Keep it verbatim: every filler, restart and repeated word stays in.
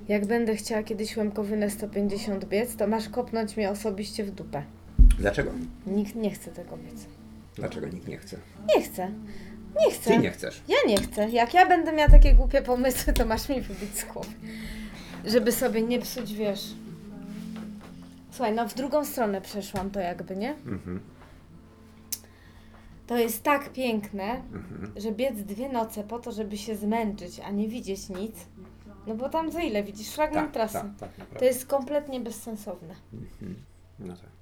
Jak będę chciała kiedyś łemkowynę sto pięćdziesiąt biec, to masz kopnąć mnie osobiście w dupę. Dlaczego? Nikt nie chce tego biec. Dlaczego nikt nie chce? Nie chcę. Nie chcę. Ty nie chcesz. Ja nie chcę. Jak ja będę miała takie głupie pomysły, to masz mi wybić z głowy. Żeby sobie nie psuć, wiesz. Słuchaj, no w drugą stronę przeszłam to jakby, nie? Mhm. To jest tak piękne, Mhm. że biec dwie noce po to, żeby się zmęczyć, a nie widzieć nic. No bo tam za ile widzisz? Fragment Tak, trasy. tak, tak, naprawdę. To jest kompletnie bezsensowne. Mhm. No tak.